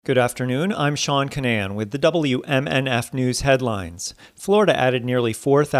Good afternoon, I'm Sean Canan with the WMNF News headlines. Florida added nearly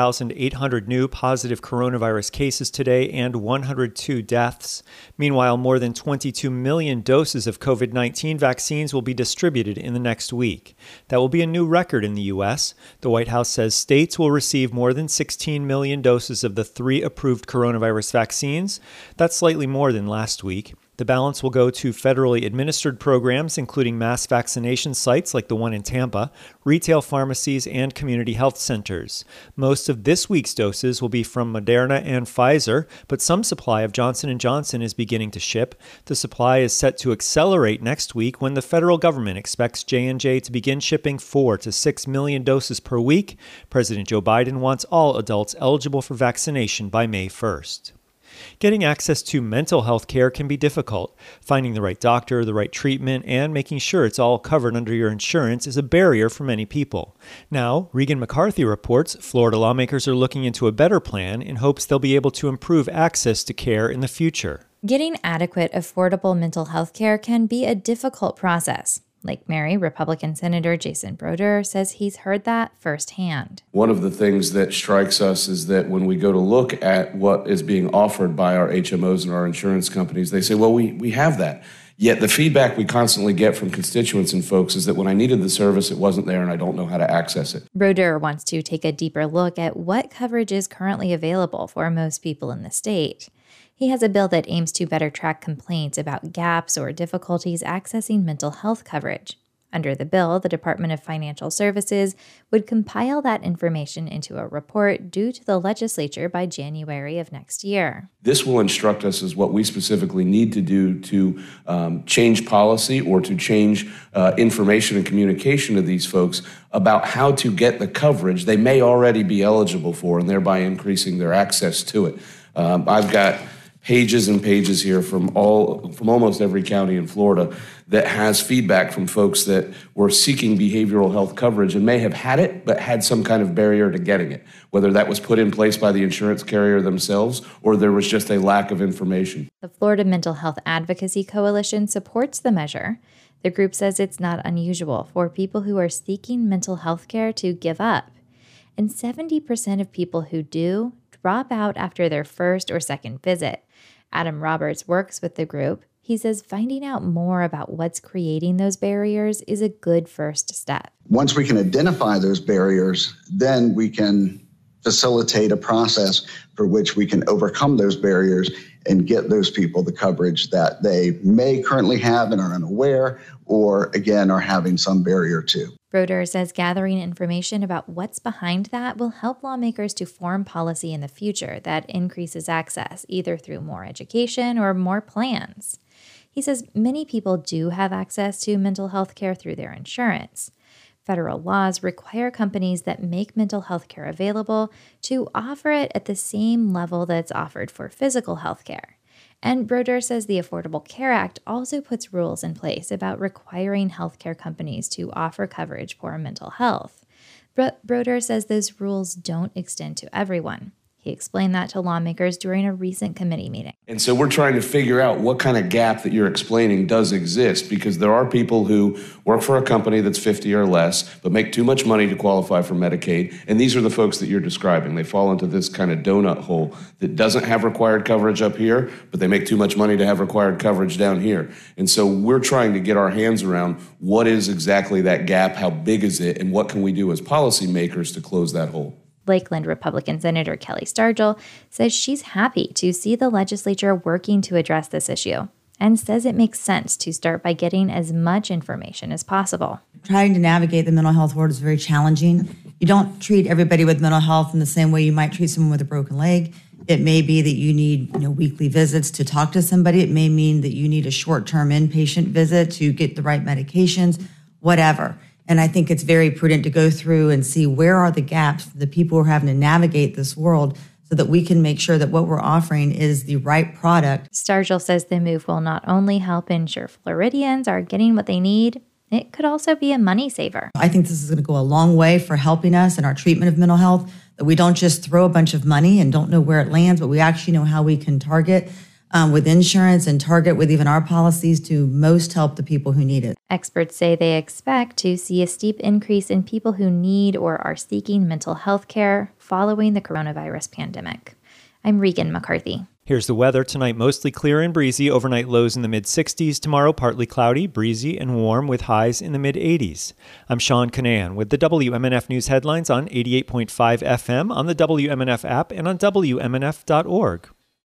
4,800 new positive coronavirus cases today and 102 deaths. Meanwhile, more than 22 million doses of COVID-19 vaccines will be distributed in the next week. That will be a new record in the U.S. The White House says states will receive more than 16 million doses of the 3 approved coronavirus vaccines. That's slightly more than last week. The balance will go to federally administered programs, including mass vaccination sites like the one in Tampa, retail pharmacies, and community health centers. Most of this week's doses will be from Moderna and Pfizer, but some supply of Johnson & Johnson is beginning to ship. The supply is set to accelerate next week when the federal government expects J&J to begin shipping 4 to 6 million doses per week. President Joe Biden wants all adults eligible for vaccination by May 1st. Getting access to mental health care can be difficult. Finding the right doctor, the right treatment, and making sure it's all covered under your insurance is a barrier for many people. Now, Regan McCarthy reports Florida lawmakers are looking into a better plan in hopes they'll be able to improve access to care in the future. Getting adequate, affordable mental health care can be a difficult process. Lake Mary, Republican Senator Jason Brodeur says he's heard that firsthand. One of the things that strikes us is that when we go to look at what is being offered by our HMOs and our insurance companies, they say, well, we have that. Yet the feedback we constantly get from constituents and folks is that when I needed the service, it wasn't there and I don't know how to access it. Brodeur wants to take a deeper look at what coverage is currently available for most people in the state. He has a bill that aims to better track complaints about gaps or difficulties accessing mental health coverage. Under the bill, the Department of Financial Services would compile that information into a report due to the legislature by January of next year. This will instruct us as what we specifically need to do to change policy or to change information and communication to these folks about how to get the coverage they may already be eligible for and thereby increasing their access to it. I've got pages and pages here from almost every county in Florida that has feedback from folks that were seeking behavioral health coverage and may have had it, but had some kind of barrier to getting it, whether that was put in place by the insurance carrier themselves or there was just a lack of information. The Florida Mental Health Advocacy Coalition supports the measure. The group says it's not unusual for people who are seeking mental health care to give up. And 70% of people who do drop out after their first or second visit. Adam Roberts works with the group. He says finding out more about what's creating those barriers is a good first step. Once we can identify those barriers, then we can facilitate a process for which we can overcome those barriers and get those people the coverage that they may currently have and are unaware or, again, are having some barrier to. Brodeur says gathering information about what's behind that will help lawmakers to form policy in the future that increases access, either through more education or more plans. He says many people do have access to mental health care through their insurance. Federal laws require companies that make mental health care available to offer it at the same level that's offered for physical health care. And Brodeur says the Affordable Care Act also puts rules in place about requiring healthcare companies to offer coverage for mental health. Brodeur says those rules don't extend to everyone. He explained that to lawmakers during a recent committee meeting. And so we're trying to figure out what kind of gap that you're explaining does exist, because there are people who work for a company that's 50 or less, but make too much money to qualify for Medicaid. And these are the folks that you're describing. They fall into this kind of donut hole that doesn't have required coverage up here, but they make too much money to have required coverage down here. And so we're trying to get our hands around what is exactly that gap, how big is it, and what can we do as policymakers to close that hole. Lakeland Republican Senator Kelly Stargel says she's happy to see the legislature working to address this issue and says it makes sense to start by getting as much information as possible. Trying to navigate the mental health world is very challenging. You don't treat everybody with mental health in the same way you might treat someone with a broken leg. It may be that you need weekly visits to talk to somebody. It may mean that you need a short-term inpatient visit to get the right medications, whatever. And I think it's very prudent to go through and see where are the gaps for the people who are having to navigate this world so that we can make sure that what we're offering is the right product. Stargel says the move will not only help ensure Floridians are getting what they need, it could also be a money saver. I think this is going to go a long way for helping us in our treatment of mental health, that we don't just throw a bunch of money and don't know where it lands, but we actually know how we can target with insurance and Target with even our policies to most help the people who need it. Experts say they expect to see a steep increase in people who need or are seeking mental health care following the coronavirus pandemic. I'm Regan McCarthy. Here's the weather. Tonight, mostly clear and breezy. Overnight lows in the mid-60s. Tomorrow, partly cloudy, breezy, and warm with highs in the mid-80s. I'm Sean Canan with the WMNF News headlines on 88.5 FM, on the WMNF app, and on WMNF.org.